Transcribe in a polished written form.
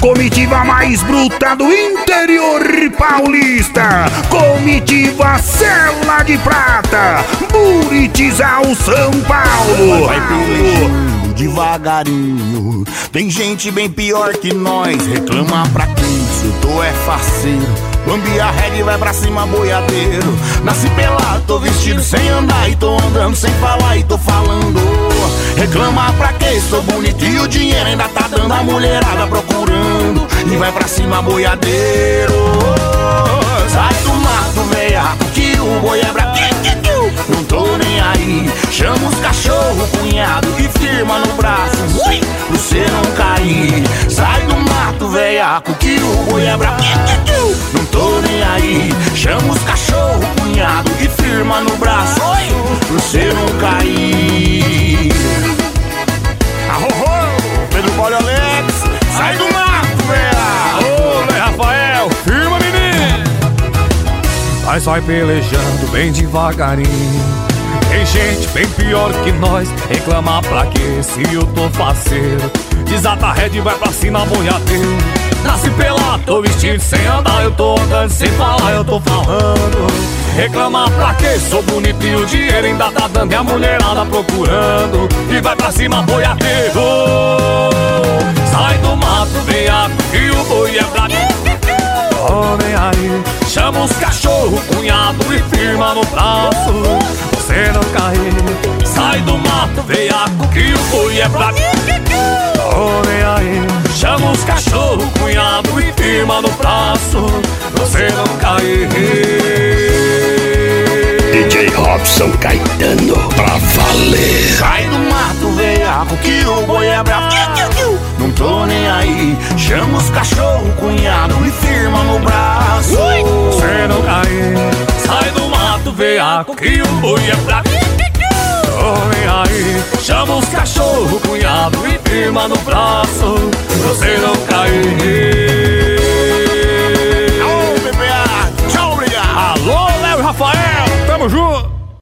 comitiva mais bruta do interior paulista, comitiva Cela de Prata, Buritizal, São Paulo. Vai pelejando devagarinho, tem gente bem pior que nós, reclama pra quem isso, eu tô é faceiro. Bambi a regra e vai pra cima boiadeiro. Nasci pelado, tô vestido sem andar e tô andando sem falar e tô falando. Reclama pra quê? Sou bonito e o dinheiro ainda tá dando, a mulherada procurando e vai pra cima boiadeiro. Sai do mato, veiaco, que o boi é brabo. Não tô nem aí, chama os cachorro, cunhado e firma no braço pra cê não cair. Sai do mato, veiaco, que o boi é brabo. Não tô nem aí, chama os cachorro, cunhado e firma no braço pra cê não cair. Arro, Pedro Poli Alex, sai do mato, veiaco. Ô, Zé Rafael, firma, menino. Mas vai pelejando bem devagarinho, tem gente bem pior que nós, reclamar pra quê se eu tô faceiro. Desata a rede e vai pra cima boiadeiro. Nasci pelado, tô vestido sem andar, eu tô andando sem falar, eu tô falando. Reclamar pra quê? Sou bonito e o dinheiro ainda tá dando, e a mulherada procurando e vai pra cima boiadeiro. Sai do mato, veiaco, e o boi é brabo. Homem aí, chama os cachorro, cunhado e firma no braço você não cair. Sai do mato, veiaco, que o boi é brabo. Homem aí, chama os cachorro, cunhado e firma no braço você não cair. DJ Robson Caetano, pra valer. Sai do mato, veiaco, que o boi é brabo. Não tô nem aí, chama os cachorro, cunhado e firma no braço você não cair. Sai do mato, veiaco, que o boi é brabo. Homem aí, chama os cachorro, cunhado e firma no braço você não cair.